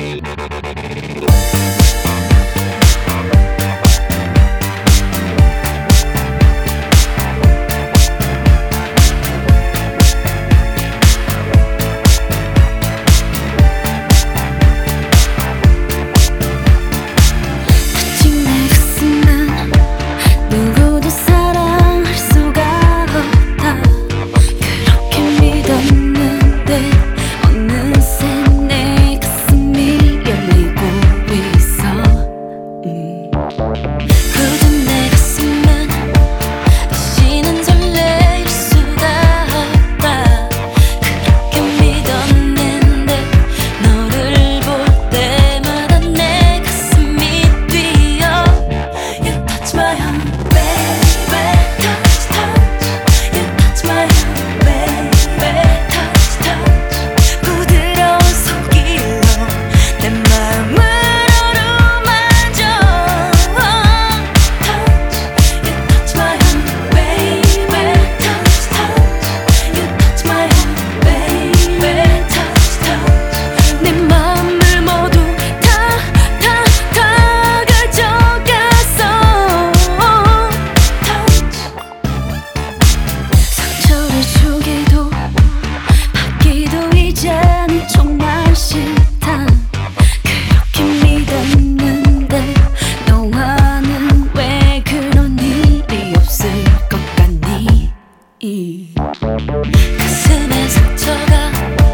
가슴에 상처가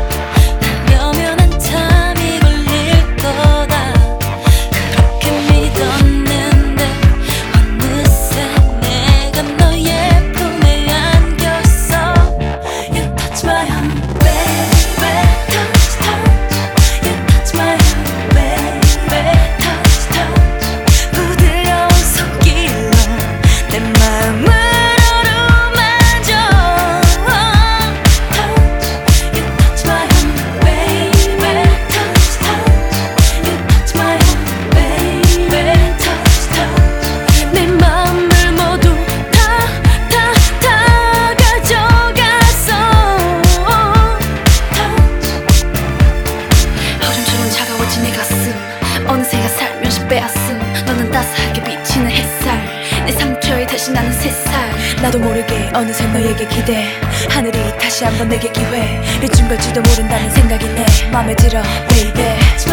나려면 한참이 걸릴 거다. 그렇게 믿었는데 어느새 내가 너의 품에 안겼어. You touch my hand, baby, touch, touch. You touch my hand, baby, touch, touch. 부드러운 손길로 내 마음을 내 가슴 어느새가 살며시 빼앗음. 너는 따스하게 비치는 햇살, 내 상처에 다시 나는 새살. 나도 모르게 어느새 너에게 기대. 하늘이 다시 한번 내게 기회를 준 걸지도 모른다는 생각이 내 맘에 들어 baby.